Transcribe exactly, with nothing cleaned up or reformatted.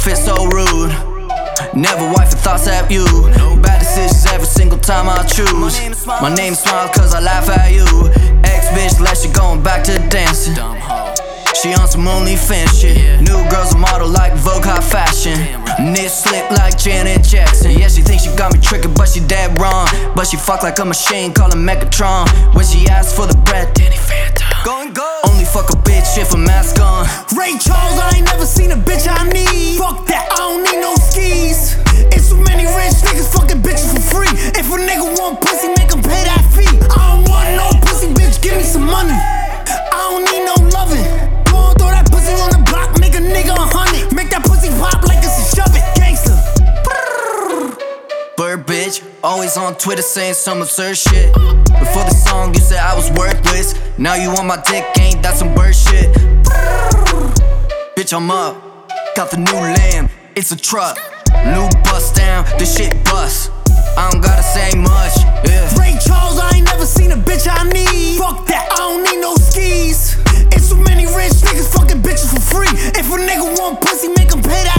feel so rude. Never wife the thoughts at you. Bad decisions every single time I choose. My name smiles cause I laugh at you. Ex-bitch left, she going back to dancing. She on some OnlyFans shit. New girl's a model like Vogue High Fashion. Knit slip like Janet Jackson. Yeah, she thinks she got me tricking, but she dead wrong. But she fuck like a machine, call her Megatron. When she asks for the bread, Danny Phantom. Go and go. Only fuck a bitch if a mask on. Ray Charles, I ain't never seen a bitch I need. Fuck that, I don't need no skis. It's too many rich niggas fucking bitches for free. If a nigga want pussy, make him pay that fee. I don't want no pussy, bitch, give me some money. I don't need no loving. Go and throw that pussy on the block, make a nigga a hundred. Make that pussy pop like it's a shove it, gangster. Bird bitch, always on Twitter saying some absurd shit. Before the song you said I was worthless. Now you on my dick, ain't that some bird shit? Bitch, I'm up, got the new lamb, it's a truck. New bust down, the shit bust. I don't gotta say much, yeah. Ray Charles, I ain't never seen a bitch I need. Fuck that, I don't need no skis. It's too many rich niggas fucking bitches for free. If a nigga want pussy, make him pay that